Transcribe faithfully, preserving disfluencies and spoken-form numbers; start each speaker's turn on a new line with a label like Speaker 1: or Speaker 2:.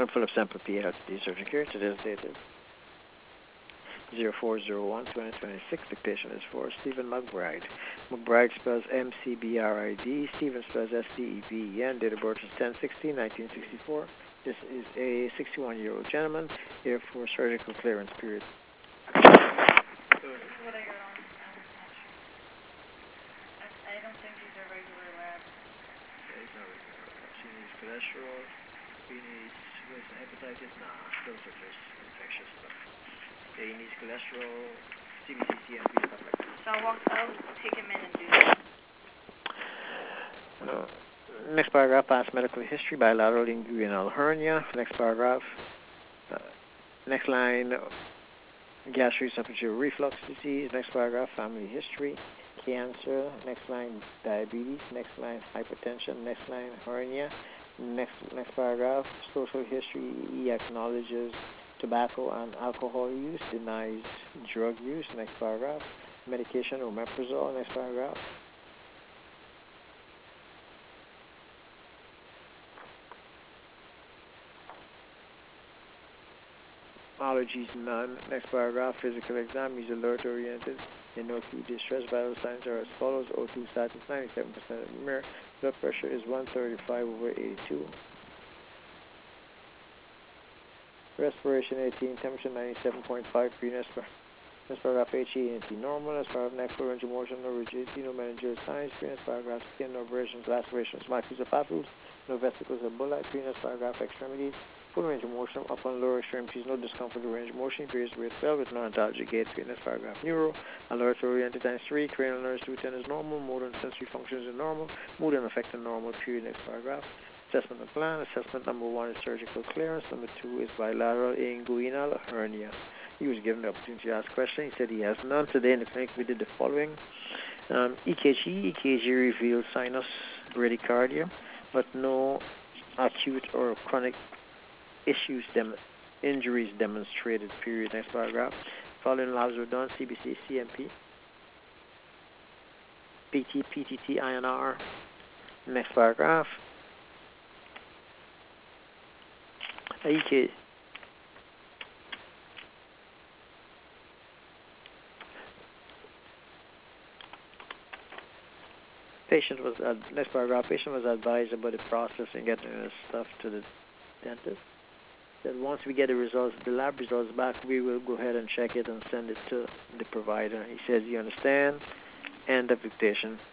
Speaker 1: I'm Philip Sample, P L C Surgeon Care. Today's date is zero four zero one twenty twenty-six. Dictation is for Stephen McBride. McBride spells M C B R I D. Stephen spells S T E V E N. Date of birth is ten sixteen nineteen sixty-four. This is a sixty-one-year-old gentleman here for surgical clearance period.
Speaker 2: What I got on, I'm not sure. I, I don't think these are regular labs.
Speaker 1: Yeah, he's not regular labs. He needs cholesterol. He needs with hepatitis. Nah, those are just infectious stuff. Yeah, he needs cholesterol, C B C, C M P, stuff like that.
Speaker 2: So I'll walk, I'll take him in and do that.
Speaker 1: Uh, next paragraph, past medical history, bilateral inguinal hernia. Next paragraph, uh, next line, gastroesophageal reflux disease. Next paragraph, family history, cancer. Next line, diabetes. Next line, hypertension. Next line, hernia. Next next paragraph, social history. He acknowledges tobacco and alcohol use, denies drug use. Next paragraph, medication, omeprazole. Next paragraph. Allergies, none. Next paragraph, physical exam, he's alert oriented. In no acute distress, vital signs are as follows. O two status ninety-seven percent of the mirror. Blood pressure is one thirty-five over eighty-two. Respiration eighteen, temperature ninety-seven point five, pre-Next paragraph, H E N T normal. Next paragraph, neck, pharyngeal motion, no rigidity, no meningeal signs. Pre-Next paragraph, skin, no abrasions, lacerations, markings of papules, no vesicles or bullae. Pre-Next paragraph, extremities, full range of motion, upper and lower extremities, no discomfort or range of motion, periods with fell with non-antalgic gait. Pre-Next paragraph, neuro, alert oriented times three, cranial nerves two ten is normal, motor and sensory functions are normal, mood and affect are normal. Period. Next paragraph. Assessment and plan. Assessment number one is surgical clearance. Number two is bilateral inguinal hernia. He was given the opportunity to ask questions. He said he has none. Today in the clinic we did the following. Um, E K G. E K G revealed sinus bradycardia, but no acute or chronic issues, dem- injuries demonstrated. Period. Next paragraph. Following labs were done. C B C, C M P, P T, P T T, I N R. Next paragraph. E K G. Patient was uh, next paragraph. Patient was advised about the process and getting his stuff to the dentist. That once we get the results, the lab results back, we will go ahead and check it and send it to the provider. He says, "You understand?" End of dictation.